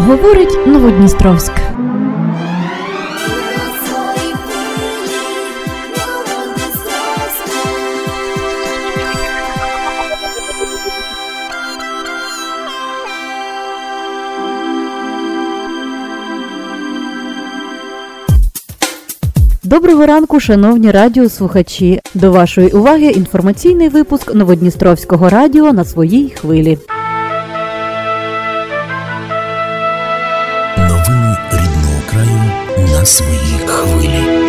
Говорить Новодністровськ. Доброго ранку, шановні радіослухачі! До вашої уваги інформаційний випуск Новодністровського радіо на своїй хвилі. Новини рідного краю на своїй хвилі.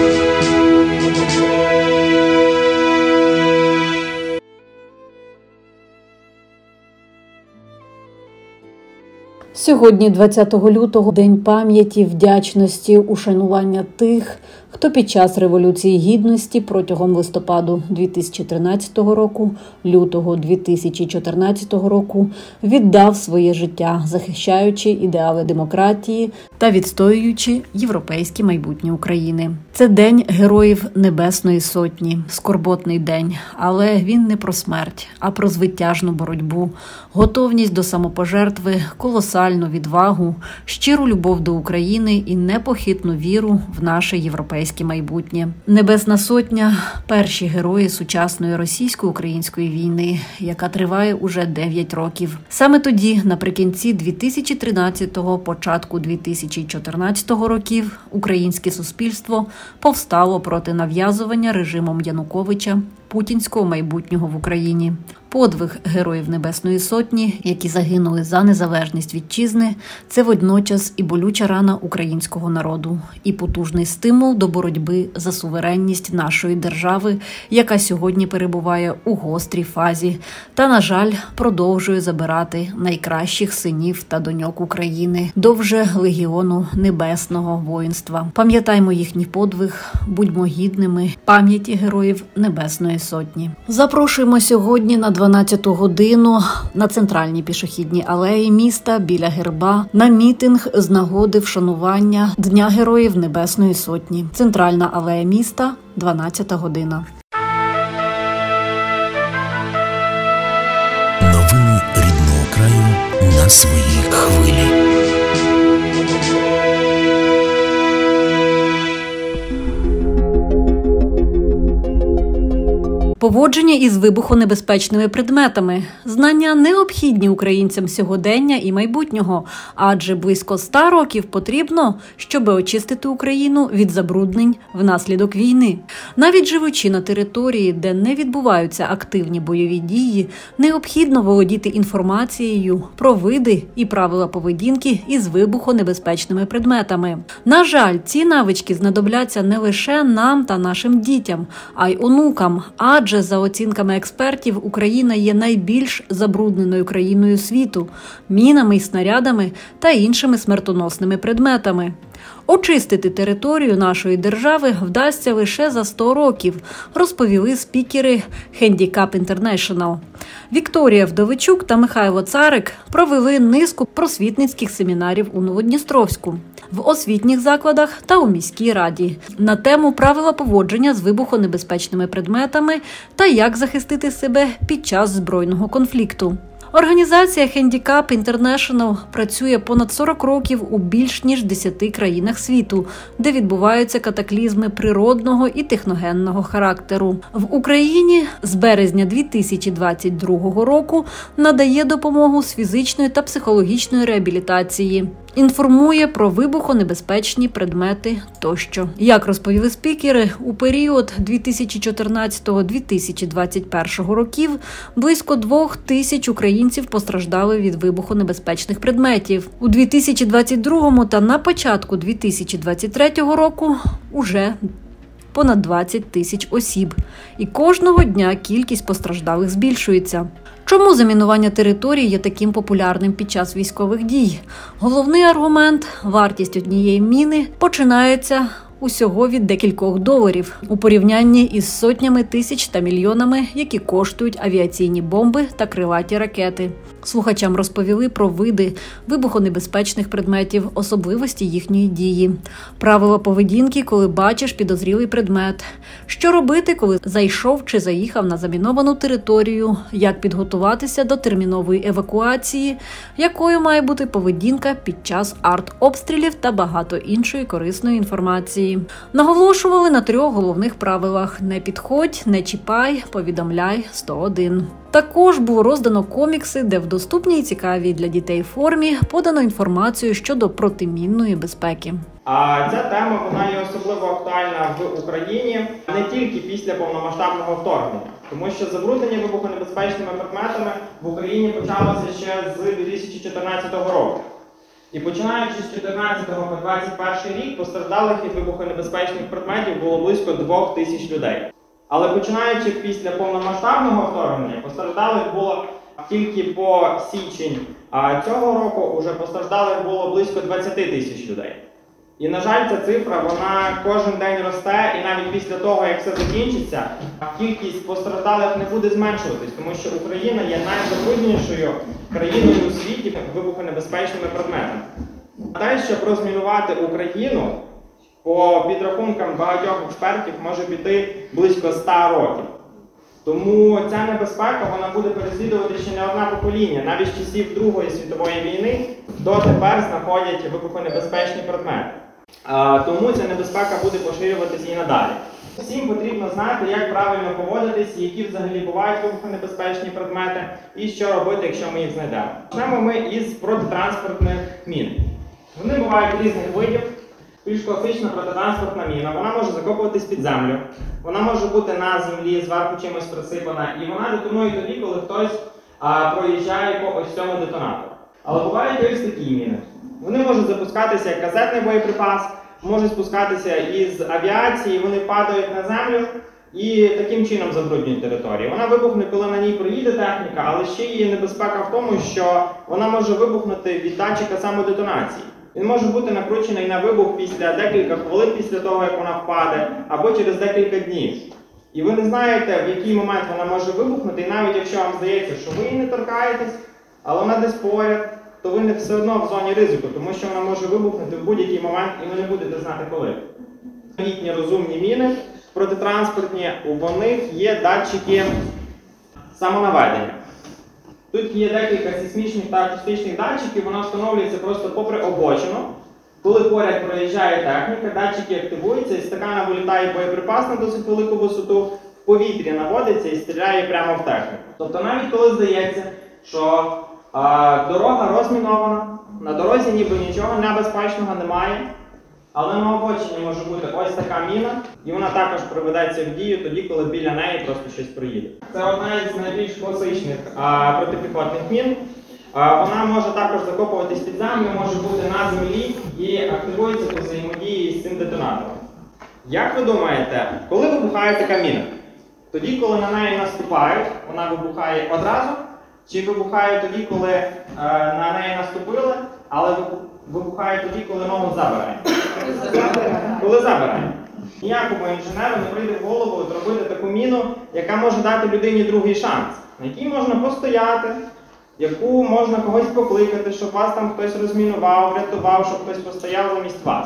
Сьогодні, 20 лютого, День пам'яті, вдячності, ушанування тих, хто під час Революції Гідності протягом листопаду 2013 року, лютого 2014 року віддав своє життя, захищаючи ідеали демократії та відстоюючи європейське майбутнє України. Це День Героїв Небесної Сотні, скорботний день, але він не про смерть, а про звитяжну боротьбу, готовність до самопожертви, колосальну відвагу, щиру любов до України і непохитну віру в наше європейське майбутнє. Небесна Сотня – перші герої сучасної російсько-української війни, яка триває уже 9 років. Саме тоді, наприкінці 2013-го, початку 2014 років, українське суспільство повстало проти нав'язування режимом Януковича путінського майбутнього в Україні. Подвиг Героїв Небесної Сотні, які загинули за незалежність вітчизни, це водночас і болюча рана українського народу, і потужний стимул до боротьби за суверенність нашої держави, яка сьогодні перебуває у гострій фазі та, на жаль, продовжує забирати найкращих синів та доньок України до вже легіону небесного воїнства. Пам'ятаймо їхній подвиг, будьмо гідними пам'яті Героїв Небесної Сотні. Запрошуємо сьогодні на 12-ту годину на центральній пішохідній алеї міста біля герба на мітинг з нагоди вшанування Дня Героїв Небесної Сотні. Центральна алея міста, 12-та година. Новини рідного краю на своїй хвилі. Поводження із вибухонебезпечними предметами. Знання необхідні українцям сьогодення і майбутнього, адже близько 100 років потрібно, щоб очистити Україну від забруднень внаслідок війни. Навіть живучи на території, де не відбуваються активні бойові дії, необхідно володіти інформацією про види і правила поведінки із вибухонебезпечними предметами. На жаль, ці навички знадобляться не лише нам та нашим дітям, а й онукам, адже за оцінками експертів, Україна є найбільш забрудненою країною світу мінами і снарядами та іншими смертоносними предметами. Очистити територію нашої держави вдасться лише за 100 років, розповіли спікери Handicap International. Вікторія Вдовичук та Михайло Царик провели низку просвітницьких семінарів у Новодністровську, в освітніх закладах та у міській раді на тему правила поводження з вибухонебезпечними предметами та як захистити себе під час збройного конфлікту. Організація Handicap International працює понад 40 років у більш ніж 10 країнах світу, де відбуваються катаклізми природного і техногенного характеру. В Україні з березня 2022 року надає допомогу з фізичної та психологічної реабілітації, інформує про вибухонебезпечні предмети тощо. Як розповіли спікери, у період 2014-2021 років близько 2000 українців постраждали від вибухонебезпечних предметів. У 2022 та на початку 2023 року уже понад 20 тисяч осіб. І кожного дня кількість постраждалих збільшується. Чому замінування територій є таким популярним під час військових дій? Головний аргумент – вартість однієї міни починається усього від декількох доларів, у порівнянні із сотнями тисяч та мільйонами, які коштують авіаційні бомби та крилаті ракети. Слухачам розповіли про види вибухонебезпечних предметів, особливості їхньої дії, правила поведінки, коли бачиш підозрілий предмет, що робити, коли зайшов чи заїхав на заміновану територію, як підготуватися до термінової евакуації, якою має бути поведінка під час артобстрілів та багато іншої корисної інформації. Наголошували на 3 головних правилах: не підходь, не чіпай, повідомляй 101. Також було роздано комікси, де в доступній і цікавій для дітей формі подано інформацію щодо протимінної безпеки. А ця тема, вона є особливо актуальна в Україні не тільки після повномасштабного вторгнення, тому що забруднення вибухонебезпечними предметами в Україні почалося ще з 2014 року. І починаючи з 2014 по 2021 рік постраждалих від вибухонебезпечних предметів було близько 2000 людей. Але починаючи після повномасштабного вторгнення, постраждалих було тільки по січень цього року, вже постраждалих було близько 20 тисяч людей. І, на жаль, ця цифра, вона кожен день росте, і навіть після того, як все закінчиться, кількість постраждалих не буде зменшуватись, тому що Україна є найзабрудненішою країною у світі вибухонебезпечними предметами. Те, щоб розмінувати Україну, по підрахункам багатьох експертів, може піти близько 100 років. Тому ця небезпека, вона буде переслідувати ще не одне покоління. Навіть з часів Другої світової війни дотепер знаходять вибухонебезпечні предмети. Тому ця небезпека буде поширюватися і надалі. Всім потрібно знати, як правильно поводитись, які взагалі бувають вибухонебезпечні предмети і що робити, якщо ми їх знайдемо. Почнемо ми із протитранспортних мін. Вони бувають різних видів. Більш класична протитранспортна міна, вона може закопуватись під землю, вона може бути на землі, зверху чимось присипана, і вона детонує тоді, коли хтось проїжджає по ось цьому детонатору. Але бувають ось такі міни. Вони можуть запускатися як казетний боєприпас, можуть спускатися із авіації, вони падають на землю і таким чином забруднюють територію. Вона вибухне, коли на ній проїде техніка, але ще є небезпека в тому, що вона може вибухнути від датчика самодетонації. Він може бути накручений на вибух після декілька хвилин після того, як вона впаде, або через декілька днів. І ви не знаєте, в який момент вона може вибухнути, і навіть якщо вам здається, що ви її не торкаєтесь, але вона десь поряд, то ви не все одно в зоні ризику, тому що вона може вибухнути в будь-який момент, і ви не будете знати коли. Новітні розумні міни протитранспортні, у них є датчики самонаведення. Тут є декілька сейсмічних та акустичних датчиків, вона встановлюється просто попри обочину. Коли поряд проїжджає техніка, датчики активуються, із стакана вилітає боєприпас на досить велику висоту, в повітрі наводиться і стріляє прямо в техніку. Тобто навіть коли здається, що дорога розмінована, на дорозі ніби нічого небезпечного немає, але на обочині може бути ось така міна, і вона також приведеться в дію тоді, коли біля неї просто щось проїде. Це одна із найбільш класичних протипіхотних мін. Вона може також закопуватись під землю, може бути на землі і активується по взаємодії з цим детонатором. Як ви думаєте, коли вибухає така міна? Тоді, коли на неї наступають, вона вибухає одразу? Чи вибухає тоді, коли на неї наступили, але вибухає тоді, коли ногу забирає? Коли забирає. Ніякому інженеру не прийде в голову зробити таку міну, яка може дати людині другий шанс, на якій можна постояти, яку можна когось покликати, щоб вас там хтось розмінував, врятував, щоб хтось постояв замість вас.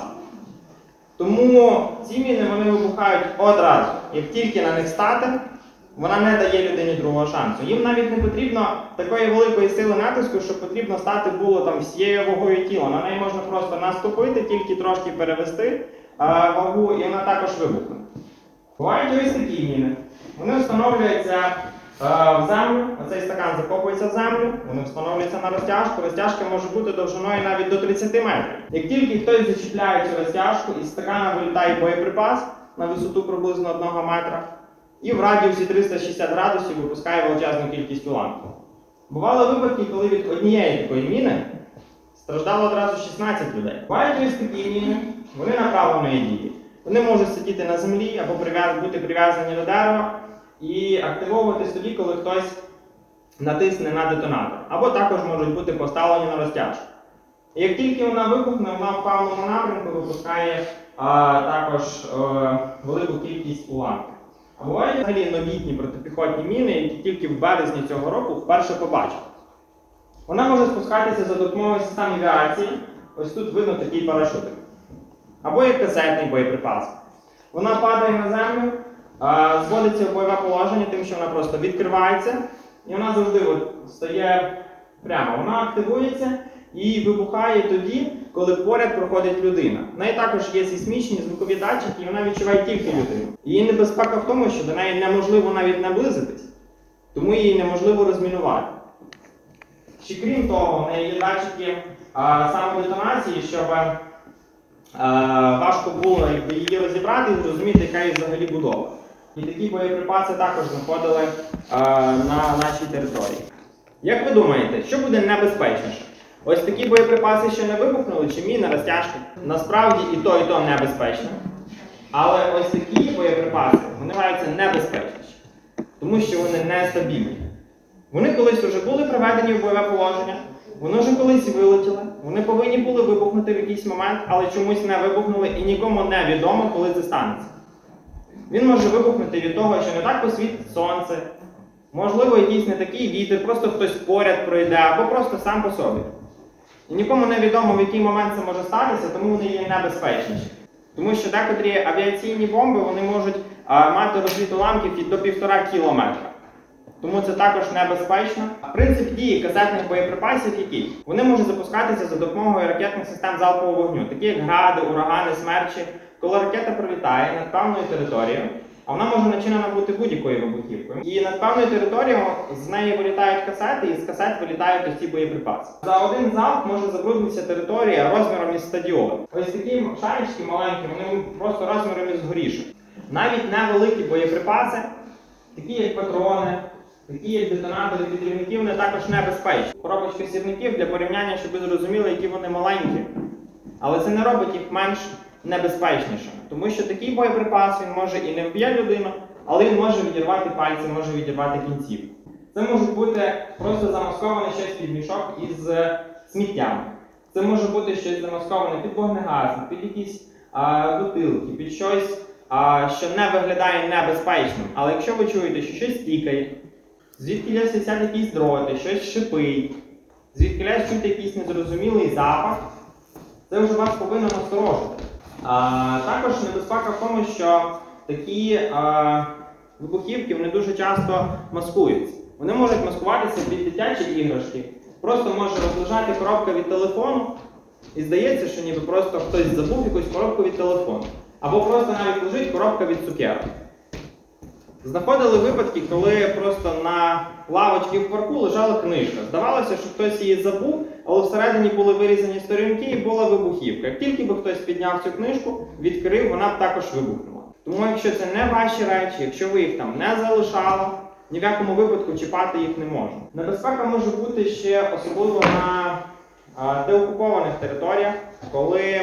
Тому ці міни, вони вибухають одразу. Як тільки на них стати, вона не дає людині другого шансу. Їм навіть не потрібно такої великої сили натиску, що потрібно стати було там всією вагою тіла. На неї можна просто наступити, тільки трошки перевести вагу, і вона також вибухне. Бувають ось такі міни. Вони встановлюються в землю, оцей стакан закопується в землю, вони встановлюються на розтяжку. Розтяжка може бути довжиною навіть до 30 метрів. Як тільки хтось зачіпляє цю розтяжку, із стакана вилітає боєприпас на висоту приблизно 1 метра, і в радіусі 360 градусів випускає величезну кількість уламків. Бували випадки, коли від однієї такої міни страждало одразу 16 людей. Бувають ось такі міни, вони направленої дії. Вони можуть сидіти на землі або бути прив'язані до дерева і активовуватись тоді, коли хтось натисне на детонатор. Або також можуть бути поставлені на розтяжку. І як тільки вона вибухне, вона в певному напрямку випускає а також велику кількість уламків. А бувають взагалі новітні протипіхотні міни, які тільки в березні цього року вперше побачив. Вона може спускатися за допомогою систем авіації, ось тут видно такий парашутик. Або як касетний боєприпас. Вона падає на землю, зводиться в бойове положення, тим, що вона просто відкривається, і вона завжди стає прямо. Вона активується і вибухає тоді, коли поряд проходить людина. В неї також є сейсмічні звукові датчики, і вона відчуває тільки людину. Її небезпека в тому, що до неї неможливо навіть наблизитись, тому її неможливо розмінувати. Ще крім того, в неї є датчики самодетонації, щоб важко було її розібрати і зрозуміти, яка її взагалі будова. І такі боєприпаси також знаходили на нашій території. Як ви думаєте, що буде небезпечніше? Ось такі боєприпаси ще не вибухнули, чи міни, розтяжки? Насправді і то небезпечно. Але ось такі боєприпаси, вони вважаються небезпечніші, тому що вони нестабільні. Вони колись вже були приведені в бойове положення, вони вже колись вилетіли, вони повинні були вибухнути в якийсь момент, але чомусь не вибухнули і нікому не відомо, коли це станеться. Він може вибухнути від того, що не так посвітить сонце, можливо, якийсь не такий вітер, просто хтось поряд пройде, або просто сам по собі. І нікому не відомо, в який момент це може статися, тому вони є небезпечніші. Тому що декотрі авіаційні бомби вони можуть мати розліт уламків до 1,5 кілометра. Тому це також небезпечно. Принцип дії касетних боєприпасів який? Вони можуть запускатися за допомогою ракетних систем залпового вогню, такі як гради, урагани, смерчі. Коли ракета пролітає над певною територією, а вона може начинена бути будь-якою вибухівкою. І над певною територією з неї вилітають касети, і з касет вилітають ось ці боєприпаси. За один залп може забруднитися територія розміром із стадіон. Ось такі шарички маленькі, вони просто розміром із горішок. Навіть невеликі боєприпаси, такі як патрони, такі як детонатори підривників, вони також небезпечні. Коробочка сірників для порівняння, щоб ви зрозуміли, які вони маленькі. Але це не робить їх менш небезпечнішими. Тому що такий боєприпас, він може і не вб'є людину, але він може відірвати пальці, може відірвати кінцівку. Це може бути просто замасковане щось під мішок із сміттям. Це може бути щось замасковане під вогнегасник, під якісь бутилки, під щось, що не виглядає небезпечним. Але якщо ви чуєте, що щось тікає, звідкілясь висять якісь дроти, щось шипить, звідкілясь чути якийсь незрозумілий запах, це вже вас повинно насторожити. Також небезпека в тому, що такі вибухівки вони дуже часто маскуються. Вони можуть маскуватися під дитячі іграшки. Просто може розлежати коробка від телефону і здається, що ніби просто хтось забув якусь коробку від телефону. Або просто навіть лежить коробка від цукерок. Знаходили випадки, коли просто на лавочці в парку лежала книжка. Здавалося, що хтось її забув, але всередині були вирізані сторінки і була вибухівка. Як тільки би хтось підняв цю книжку, відкрив, вона б також вибухнула. Тому якщо це не ваші речі, якщо ви їх там не залишали, ні в якому випадку чіпати їх не можна. Небезпека може бути ще особливо на деокупованих територіях, коли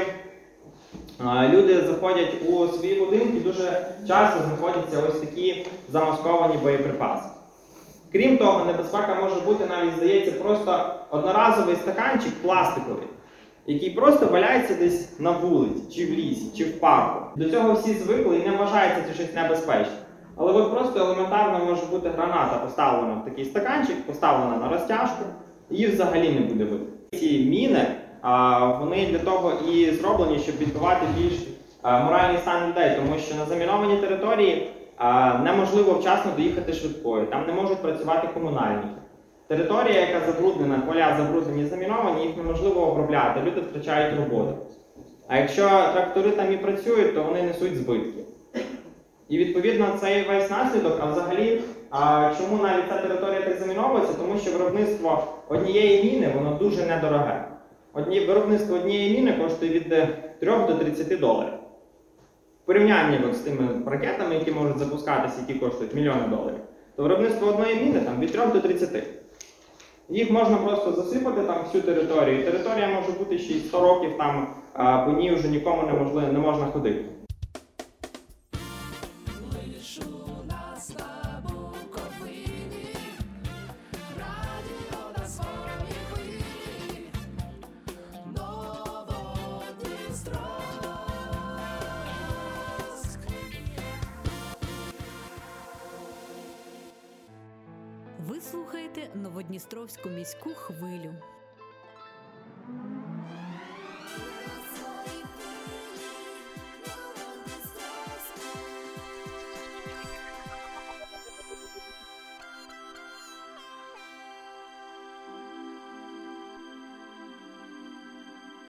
люди заходять у свої будинки, дуже часто знаходяться ось такі замасковані боєприпаси. Крім того, небезпека може бути навіть, здається, просто одноразовий стаканчик пластиковий, який просто валяється десь на вулиці, чи в лісі, чи в парку. До цього всі звикли і не вважається це щось небезпечне. Але от просто елементарно може бути граната поставлена в такий стаканчик, поставлена на розтяжку, її взагалі не буде видно. Ці міни, вони для того і зроблені, щоб відбивати більш моральний стан людей, тому що на замінованій території неможливо вчасно доїхати швидкою, там не можуть працювати комунальники. Територія, яка забруднена, поля забруднені, заміновані, їх неможливо обробляти, люди втрачають роботу. А якщо трактори там і працюють, то вони несуть збитки. І відповідно цей весь наслідок, а взагалі, чому навіть ця територія так заміновується? Тому що виробництво однієї міни, воно дуже недороге. Виробництво однієї міни коштує від 3 до 30 доларів. В порівнянні з тими ракетами, які можуть запускатися, які коштують мільйони доларів, то виробництво одної міни там, від 3 до 30. Їх можна просто засипати там всю територію. Територія може бути ще й 100 років, там по ній вже нікому не можна ходити. Новодністровську міську хвилю.